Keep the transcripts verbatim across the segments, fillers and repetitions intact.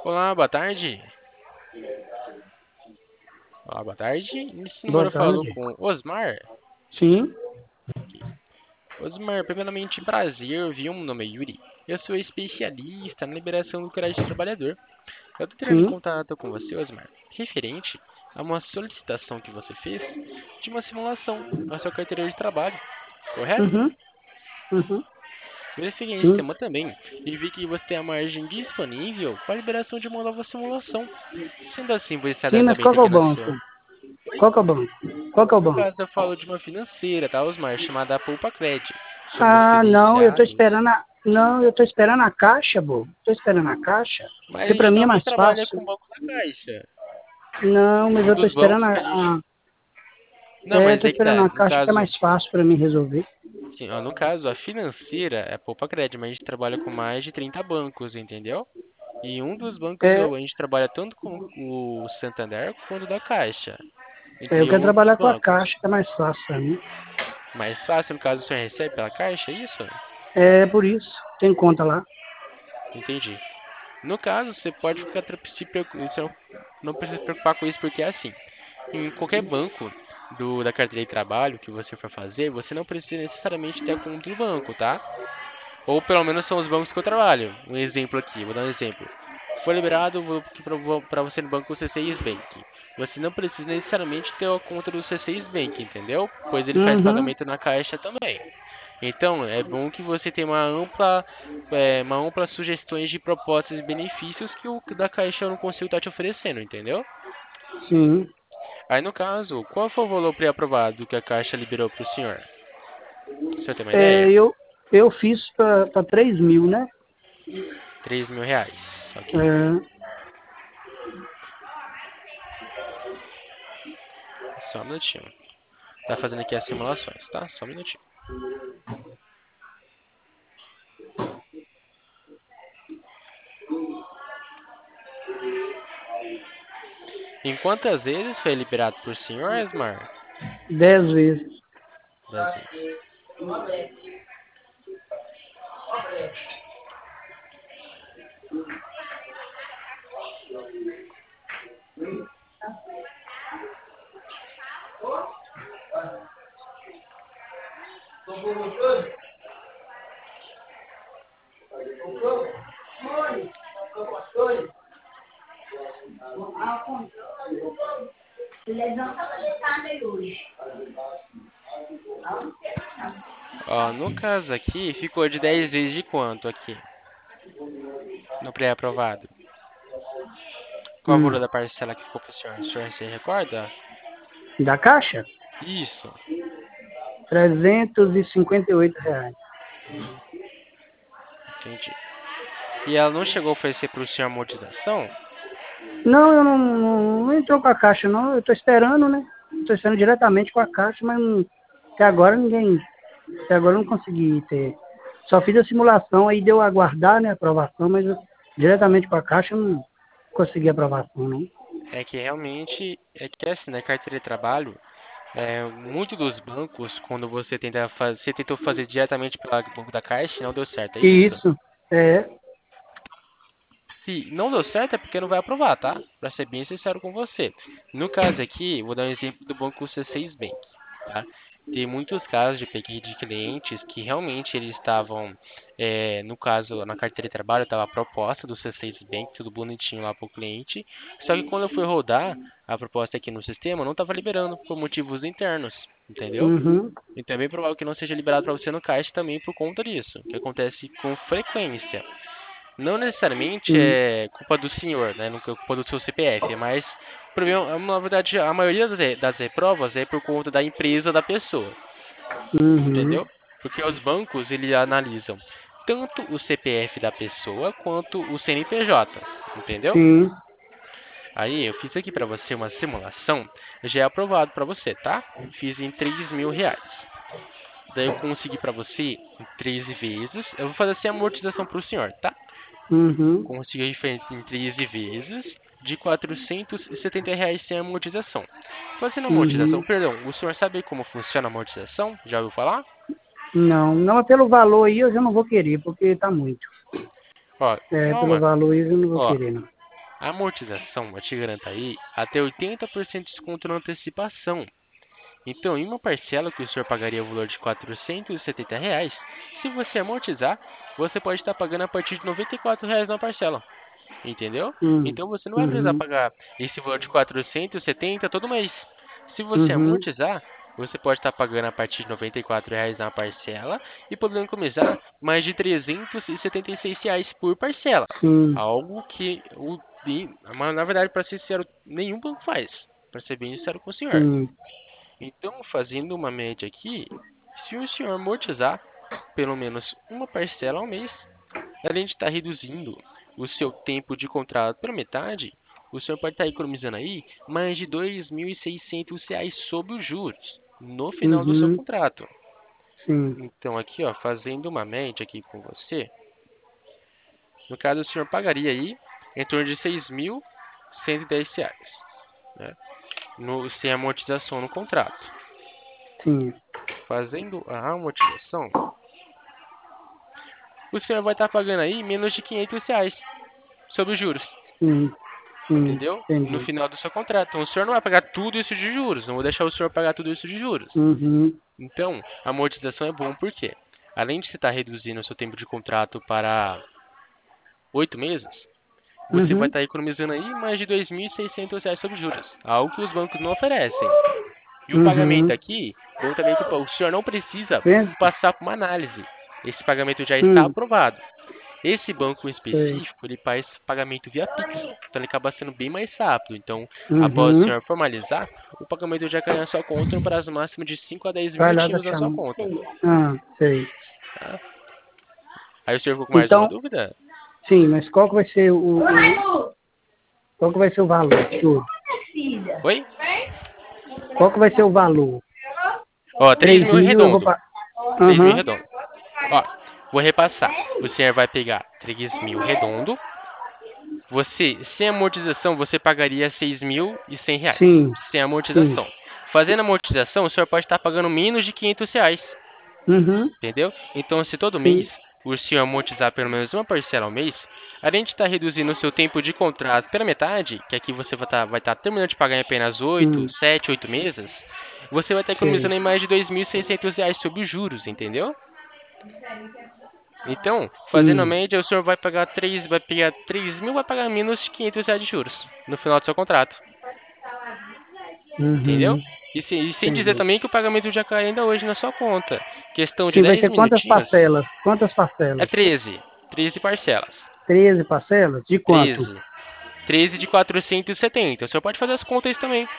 Olá, boa tarde. Olá, boa tarde. Nesse número Boa eu falo tarde. com Osmar. Sim, Ok. Osmar, primeiramente, prazer, viu? Meu nome é Yuri. Eu sou especialista na liberação do crédito do trabalhor. Eu estou entrando em sim. contato com você, Osmar, referente a uma solicitação que você fez de uma simulação na sua carteira de trabalho, correto? Uhum, uhum, Verifiquei em sim. sistema também e vi que você tem a margem disponível para a liberação de uma nova simulação. Sendo assim, você está Sim, mas qual diretamente que é o aqui na banco? sua. Oi? Qual que é o banco? Qual que é o No banco? caso, eu falo de uma financeira, tá, Osmar? Chamada Poupa Cred. Somos Ah, não, eu tô credenciados. esperando a... Não, eu tô esperando a caixa, bo. Tô esperando a caixa. Mas a Porque pra gente mim é também mais trabalha fácil. com o Banco da Caixa. Não, mas Um eu tô dos esperando bancos a... que a gente. a- Não, É, eu mas tô é que esperando tá. a No caixa que é caso, mais fácil pra mim resolver. sim, ó, no caso, a financeira é a Poupa Cred, mas a gente trabalha com mais de trinta bancos, entendeu? E um dos bancos É, eu- a gente trabalha tanto com o Santander quanto da Caixa, é, eu entre quero outros trabalhar com a bancos. caixa, que é mais fácil pra mim. Mais fácil, no caso, o senhor recebe pela Caixa, é isso? É, por isso. Tem conta lá. Entendi. No caso, você pode ficar tra- se preocu- você não não precisa se preocupar com isso porque é assim. Em qualquer banco do, da carteira de trabalho que você for fazer, você não precisa necessariamente ter a conta do banco, tá? Ou pelo menos são os bancos que eu trabalho. Um exemplo aqui, vou dar um exemplo. Foi liberado para você no banco C seis Bank. Você não precisa necessariamente ter a conta do C seis Bank, entendeu? Pois ele faz Uhum, pagamento na caixa também. Então, é bom que você tenha uma ampla, é, uma ampla sugestões de propostas e benefícios que o da Caixa eu não consigo estar te oferecendo, entendeu? sim. Aí, no caso, qual foi o valor pré-aprovado que a Caixa liberou para o senhor? O senhor tem uma É, ideia? eu, eu fiz pra, pra três mil, né? Três mil reais. Ok. É, Só um minutinho. Tá fazendo aqui as simulações, tá? Só um minutinho. Em quantas vezes foi liberado por senhor, Esmar? dez vezes. Dez vezes. Ó, no caso aqui, ficou de dez vezes de quanto aqui? No pré-aprovado. Qual o Hum. valor da parcela que ficou pro senhor? O senhor se recorda? Da caixa? Isso. trezentos e cinquenta e oito reais. Entendi. E ela não chegou a oferecer pro senhor amortização? Não, eu não, não, não entrou com a caixa, não. Eu tô esperando, né? Tô esperando diretamente com a caixa, mas não- até agora ninguém. Até agora eu não consegui ter. Só fiz a simulação, aí deu a aguardar, né? A aprovação, mas eu- diretamente com a caixa eu não consegui aprovação, não. É que realmente, é que assim, na carteira de trabalho, é, muito dos bancos, quando você tenta fazer, você tentou fazer diretamente pelo banco da Caixa, não deu certo, é E isso? isso, é. Se não deu certo é porque não vai aprovar, tá? Pra ser bem sincero com você. No caso aqui, vou dar um exemplo do banco C seis Bank, tá? Tem muitos casos de peguei de clientes que realmente eles estavam, é, no caso, na carteira de trabalho, estava a proposta do C seis Bank, tudo bonitinho lá para o cliente. Só que quando eu fui rodar a proposta aqui no sistema, não estava liberando por motivos internos, entendeu? Uhum, Então é bem provável que não seja liberado para você no caixa também por conta disso, que acontece com frequência. Não necessariamente sim. é culpa do senhor, né? Não é culpa do seu C P F, mas o problema, na verdade, a maioria das, das reprovas é por conta da empresa da pessoa, Uhum, entendeu? Porque os bancos eles analisam tanto o C P F da pessoa quanto o C N P J, entendeu? sim. Aí eu fiz aqui para você uma simulação, já é aprovado para você, tá? Fiz em três mil reais. Daí eu consegui para você em treze vezes. Eu vou fazer assim a amortização para o senhor, tá? Uhum, Consegui em treze vezes de quatrocentos e setenta reais sem amortização. Fazendo amortização, uhum. perdão, o senhor sabe como funciona a amortização? Já ouviu falar? Não, não, pelo valor aí eu já não vou querer, porque tá muito. Ó, É, pelo calma. valor aí eu não vou Ó, querer, não. A amortização, eu te garanto aí, até oitenta por cento de desconto na antecipação. Então, em uma parcela que o senhor pagaria o valor de quatrocentos e setenta reais, se você amortizar, você pode estar pagando a partir de noventa e quatro reais na parcela. Entendeu? Hum, Então você não vai precisar uhum, pagar esse valor de quatrocentos e setenta todo mês. Se você uhum, amortizar, você pode estar pagando a partir de noventa e quatro reais na parcela e podendo economizar mais de trezentos e setenta e seis reais por parcela. sim, Algo que, o, mas, na verdade, para ser sincero, nenhum banco faz. Para ser bem sincero com o senhor. sim, Então, fazendo uma média aqui, se o senhor amortizar pelo menos uma parcela ao mês, além de estar reduzindo o seu tempo de contrato pela metade, o senhor pode estar economizando aí mais de dois mil e seiscentos reais sobre os juros no final do seu uhum, contrato. sim, Então, aqui, ó, fazendo uma média aqui com você, no caso, o senhor pagaria aí em torno de seis mil cento e dez reais, né, no, sem amortização no contrato. sim, Fazendo a amortização, o senhor vai estar pagando aí menos de quinhentos reais sobre os juros. sim, sim, Entendeu? No entendi. final do seu contrato. Então, o senhor não vai pagar tudo isso de juros. Não vou deixar o senhor pagar tudo isso de juros. Uhum, Então, a amortização é bom porque, além de você estar reduzindo o seu tempo de contrato para oito meses, você vai uhum, estar economizando aí mais de dois mil e seiscentos reais sobre juros. Algo que os bancos não oferecem. E o pagamento uhum, aqui, bom também que o senhor não precisa vendo? passar por uma análise. Esse pagamento já está Hum, aprovado. Esse banco sei. específico, ele faz pagamento via Pix, então ele acaba sendo bem mais rápido. Então, após o Uhum, senhor formalizar, o pagamento já cai na sua conta em um prazo máximo de cinco a dez vai lá da minutinhos na sua chamada. conta. Ah, sei. Tá? Aí o senhor ficou com mais uma Então, dúvida? sim, mas qual que vai ser o, o- qual que vai ser o valor? Tudo? Oi? Qual que vai ser o valor? Ó, três Três mil mil eu vou redondo. pagar. Três mil Aham, redondo. Ó, vou repassar. O senhor vai pegar três mil redondo. Você, sem amortização, você pagaria seis mil e cem reais. sim, Sem sim. amortização. Fazendo amortização, o senhor pode estar pagando menos de quinhentos reais. Uhum, Entendeu? Então, se todo mês sim, o senhor amortizar pelo menos uma parcela ao mês, além de estar reduzindo o seu tempo de contrato pela metade, que aqui você vai estar, vai estar terminando de pagar em apenas oito, hum, sete, oito meses, você vai estar sei. economizando em mais de dois mil e seiscentos reais sobre os juros, entendeu? Então, fazendo a Sim. média, o senhor vai pagar três, vai pegar três mil, vai pagar menos de quinhentos reais de juros no final do seu contrato, entendeu? Uhum, E, se- e sem dizer entendi. também que o pagamento já cai ainda hoje na sua conta. Questão de Sim, vai dez ser quantas minutinhos, parcelas? Quantas é parcelas? treze, treze parcelas. Treze parcelas? De quanto? treze. treze de quatrocentos e setenta. O senhor pode fazer as contas também.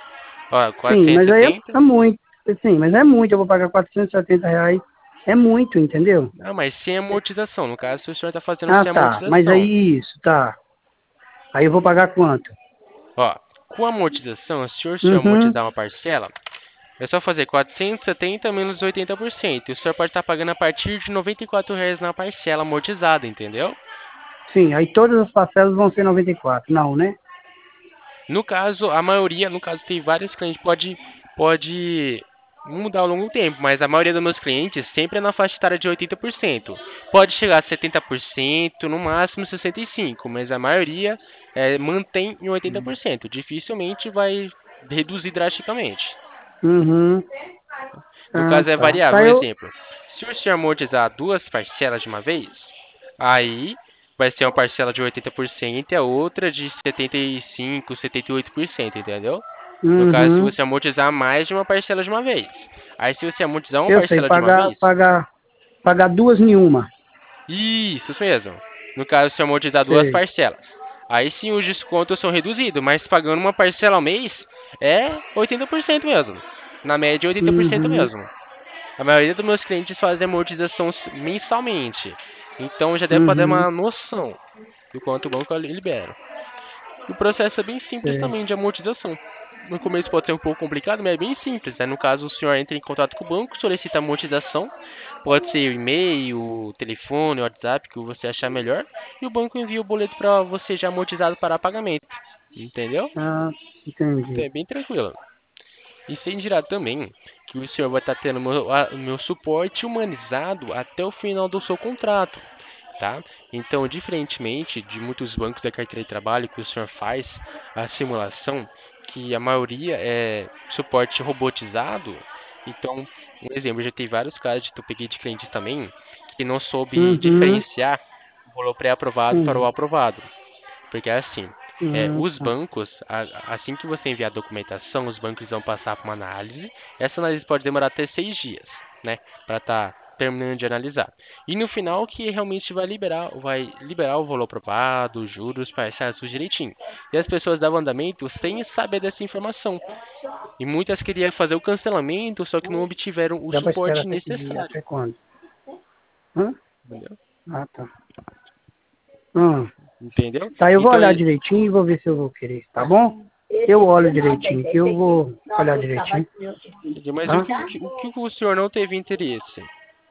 Ó, Sim, quatrocentos mas e aí é, setenta. é muito. Sim, mas é muito. Eu vou pagar quatrocentos e setenta reais. É muito, entendeu? Ah, mas sem amortização. No caso, se o senhor está fazendo Ah, sem tá. Mas amortização. aí isso, tá. Aí eu vou pagar quanto? Ó, com amortização, se o senhor Uhum. amortizar uma parcela, é só fazer quatrocentos e setenta menos oitenta por cento. E o senhor pode estar pagando a partir de noventa e quatro reais na parcela amortizada, entendeu? Sim, aí todas as parcelas vão ser noventa e quatro. Não, né? No caso, a maioria, no caso, tem vários clientes, pode, pode mudar ao longo do tempo, mas a maioria dos meus clientes sempre é na faixa etária de oitenta por cento. Pode chegar a setenta por cento, no máximo sessenta e cinco por cento, mas a maioria é, mantém em oitenta por cento. Dificilmente vai reduzir drasticamente. Uhum. No Ah, caso, é tá. variável. Tá, Um eu. exemplo, se o senhor amortizar duas parcelas de uma vez, aí vai ser uma parcela de oitenta por cento e a outra de setenta e cinco por cento, setenta e oito por cento, entendeu? No caso, se Uhum. você amortizar mais de uma parcela de uma vez. Aí, se você amortizar uma Eu sei, parcela de uma pagar, vez, pagar, pagar duas em uma. isso mesmo. No caso, se amortizar duas Sei. parcelas. Aí sim os descontos são reduzidos, mas pagando uma parcela ao mês é oitenta por cento mesmo. Na média, oitenta por cento Uhum. mesmo. A maioria dos meus clientes fazem amortização mensalmente. Então já deve para dar Uhum. uma noção do quanto o banco libera. E o processo é bem simples Sei. também de amortização. No começo pode ser um pouco complicado, mas é bem simples, né? No caso, o senhor entra em contato com o banco, solicita a amortização, pode ser e-mail, telefone, WhatsApp, que você achar melhor, e o banco envia o boleto para você já amortizado para pagamento. Entendeu? Ah, Então entendi. é bem tranquilo. E sem dirá também que o senhor vai estar tendo o meu, a- o meu suporte humanizado até o final do seu contrato. tá? Então, diferentemente de muitos bancos da carteira de trabalho que o senhor faz a simulação, que a maioria é suporte robotizado, então, um exemplo, eu já tenho vários casos de, eu peguei de clientes também que não soube Uhum. diferenciar o valor pré-aprovado para o Entendi. aprovado. Porque é assim, é, Hum, os tá. bancos, a- assim que você enviar a documentação, os bancos vão passar por uma análise. Essa análise pode demorar até seis dias, né, para estar terminando de analisar. E no final que realmente vai liberar, vai liberar o valor aprovado, os juros, parcelas, tudo direitinho. E as pessoas davam andamento sem saber dessa informação. E muitas queriam fazer o cancelamento, só que não obtiveram o Dá pra esperar suporte até que dia? necessário. Até quando? Hã? Entendeu? Ah, tá. Hum. Entendeu? Tá, eu vou Então, olhar e- direitinho e vou ver se eu vou querer, tá bom? Eu olho direitinho, que eu vou olhar direitinho, entendi. Mas o tá? que, o que, o que o senhor não teve interesse?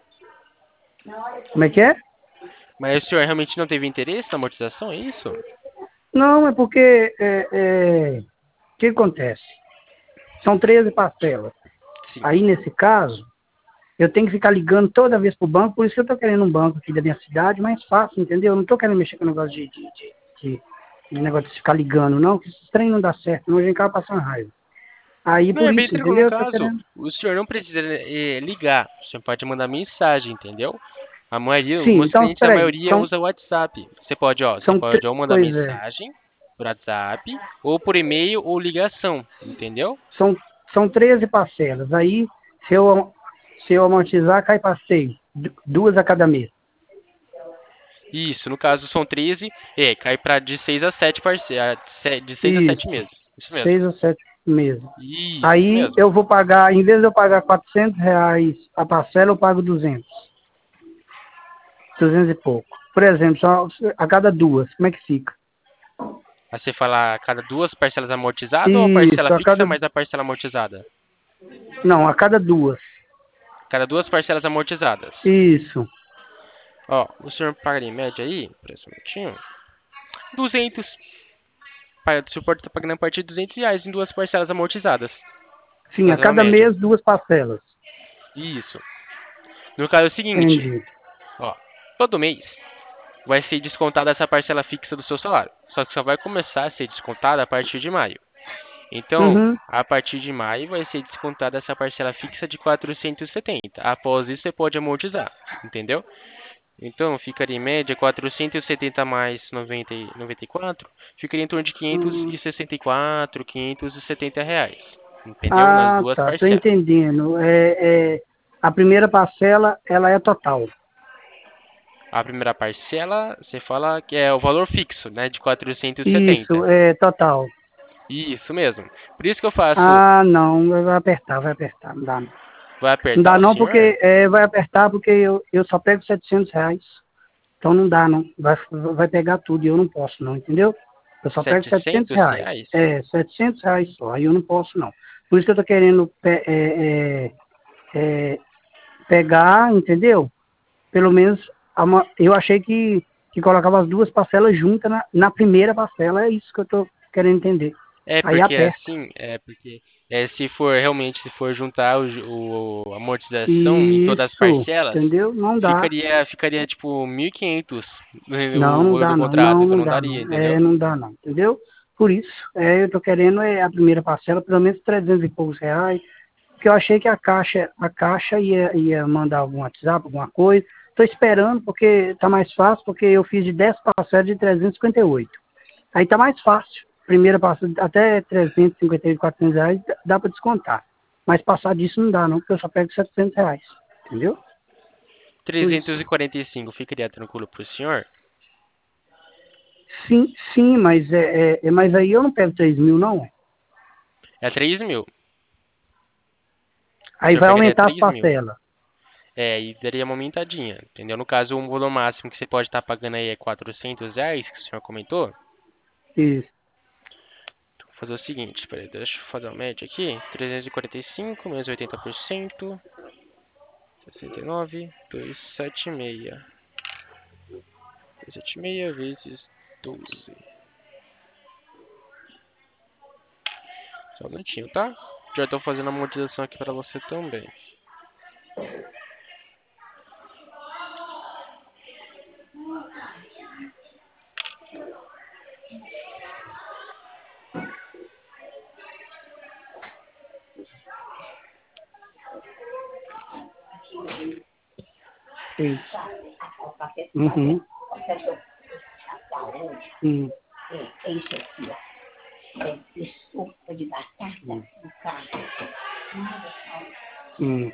Como é que é? Mas o senhor realmente não teve interesse na amortização, é isso? Não, é porque é, é, o que acontece? São treze parcelas. Sim. Aí, nesse caso, eu tenho que ficar ligando toda vez pro banco, por isso que eu tô querendo um banco aqui da minha cidade mais fácil, entendeu? Eu não tô querendo mexer com o negócio de, de, de, de- de negócio de ficar ligando, não, que esse trem não dá certo, senão a gente acaba passando raiva. Aí, Não, por é bem isso, tranquilo no entendeu? Eu tô caso. querendo... O senhor não precisa eh, ligar. O senhor pode mandar mensagem, entendeu? A maioria, os Sim, meus então, clientes, a espera aí, maioria são, usa o WhatsApp. Você pode, ó, você são, tre- pode ou mandar pois é, mensagem por WhatsApp, ou por e-mail, ou ligação, entendeu? são, são treze parcelas. Aí, se eu, se eu amortizar, cai para seis, du- duas a cada mês. Isso, no caso são treze, é, cai para de seis a sete parcelas, de seis a sete Isso, meses. Isso mesmo. seis ou sete meses. Isso, isso Aí mesmo. eu vou pagar, em vez de eu pagar quatrocentos reais a parcela, eu pago duzentos, duzentos e pouco. Por exemplo, só a cada duas, como é que fica? Aí você fala a cada duas parcelas amortizadas ou a parcela Isso, a fixa cada, mais a parcela amortizada? não, a cada duas. Cada duas parcelas amortizadas. Isso, Ó, o senhor paga em média aí, por esse minutinho, duzentos. Pa- O suporte está pagando a partir de duzentos reais em duas parcelas amortizadas. sim, a Fazendo uma cada média. mês duas parcelas. Isso. No caso é o seguinte, Entendi. ó, todo mês vai ser descontada essa parcela fixa do seu salário. Só que só vai começar a ser descontada a partir de maio. Então, Uhum. a partir de maio vai ser descontada essa parcela fixa de quatrocentos e setenta. Após isso, você pode amortizar, entendeu? Então, ficaria em média quatrocentos e setenta mais noventa, e- noventa e quatro, ficaria em torno de quinhentos e sessenta e quatro, quinhentos e setenta reais, entendeu? Nas Ah, duas tá, tô parcelas. entendendo. É, é, a primeira parcela, ela é total. A primeira parcela, você fala que é o valor fixo, né, de quatrocentos e Isso, setenta. é total. Isso mesmo. Por isso que eu faço, Ah, não, vai apertar, vai apertar, não dá não. vai Não apertar dá o não senhor? porque, é, vai apertar porque eu, eu só pego setecentos reais. Então não dá não, vai, vai pegar tudo e eu não posso não, entendeu? Eu só pego setecentos setecentos reais. reais? É, setecentos reais só, aí eu não posso não. Por isso que eu tô querendo pe- é, é, é, pegar, entendeu? Pelo menos, a ma- eu achei que, que colocava as duas parcelas juntas na, na primeira parcela, é isso que eu tô querendo entender. É Aí porque aperta. assim, é porque é, se for realmente se for juntar o, ju- o- a amortização em todas as Isso, parcelas, entendeu? Não dá. ficaria ficaria tipo mil e quinhentos Não, o não valor dá do não. contrato, Não, então não não dá daria, não. É, entendeu? não dá não, entendeu? Por isso, é, eu tô querendo é, a primeira parcela, pelo menos trezentos e poucos reais, porque eu achei que a Caixa, a Caixa ia, ia mandar algum WhatsApp, alguma coisa. Tô esperando, porque tá mais fácil, porque eu fiz de dez parcelas de trezentos e cinquenta e oito. Aí tá mais fácil. Primeira parcela até trezentos e cinquenta e oito, quatrocentos reais dá- dá para descontar. Mas passar disso não dá não, porque eu só pego setecentos reais. Entendeu? Por isso. trezentos e quarenta e cinco ficaria tranquilo pro senhor? Sim, sim, mas, é, é, é- mas aí eu não pego três mil não. É três mil. O Aí senhor vai pegaria aumentar as três mil. parcelas. É, e daria uma aumentadinha, entendeu? No caso, o valor máximo que você pode estar pagando aí é quatrocentos reais, que o senhor comentou. Isso. Vou fazer o seguinte, peraí, deixa eu fazer uma média aqui. trezentos e quarenta e cinco menos oitenta por cento, sessenta e nove, duzentos e setenta e seis. duzentos e setenta e seis vezes doze. Só um minutinho, tá? Já estou fazendo a amortização aqui para você também. Sei. Uhum. Hum. É isso aqui, ó. É de sopa de batata Hum. do carro. Hum.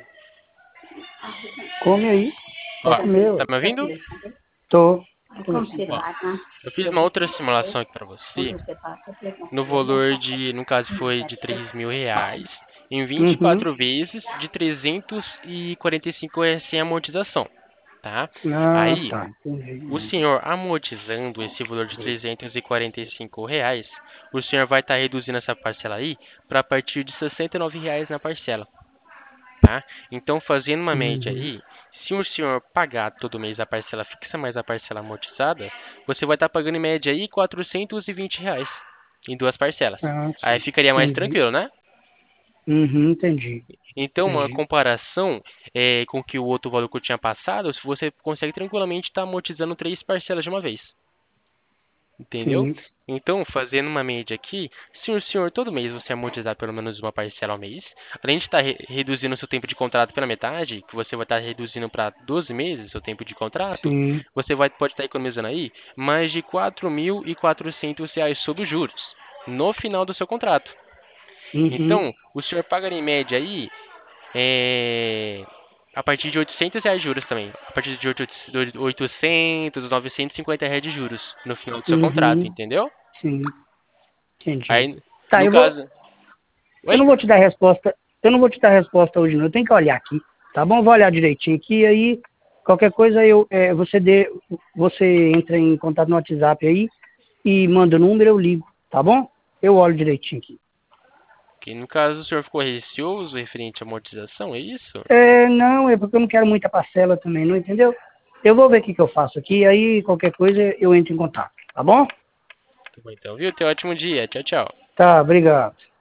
Come aí. Pode Ó, comer, tá ué. me ouvindo? Tô. Como você Ó, passa? eu fiz uma outra simulação aqui pra você, Quando você passa, você no valor de, no caso foi de três mil reais, em vinte e Uhum. quatro vezes de trezentos e quarenta e cinco reais sem amortização, tá? Ah, Aí, tá. o Entendi. senhor amortizando esse valor de trezentos e quarenta e cinco reais, o senhor vai estar reduzindo essa parcela aí para a partir de sessenta e nove reais na parcela, tá? Então, fazendo uma média Uhum. aí, se o senhor pagar todo mês a parcela fixa mais a parcela amortizada, você vai estar pagando em média aí quatrocentos e vinte reais em duas parcelas. Ah, Aí sim. ficaria mais Entendi. tranquilo, né? Uhum, entendi. Então, uma Entendi. comparação é, com que o outro valor que eu tinha passado, se você consegue tranquilamente estar amortizando três parcelas de uma vez. Entendeu? Sim. Então, fazendo uma média aqui, se o senhor todo mês você amortizar pelo menos uma parcela ao mês, além de estar re- reduzindo o seu tempo de contrato pela metade, que você vai estar reduzindo para doze meses o seu tempo de contrato, Sim. você vai, pode estar economizando aí mais de quatro mil e quatrocentos reais sobre os juros no final do seu contrato. Uhum. Então, o senhor paga em média aí é, a partir de oitocentos reais de juros também. A partir de oitocentos, novecentos e cinquenta reais de juros no final do seu contrato, Uhum. entendeu? Sim. Entendi. Aí, Tá, no eu vou. caso. Eu Oi? não vou te dar resposta. Eu não vou te dar resposta hoje, não. Eu tenho que olhar aqui. Tá bom? Eu vou olhar direitinho aqui. Aí, qualquer coisa, eu, é, você, dê, você entra em contato no WhatsApp aí e manda o número, eu ligo. Tá bom? Eu olho direitinho aqui. Que no caso o senhor ficou receoso referente à amortização, é isso? É, não, é porque eu não quero muita parcela também, não entendeu? Eu vou ver o que, que eu faço aqui, aí qualquer coisa eu entro em contato, tá bom? Tá bom, então, viu? Tenha um ótimo dia. Tchau, tchau. Tá, obrigado.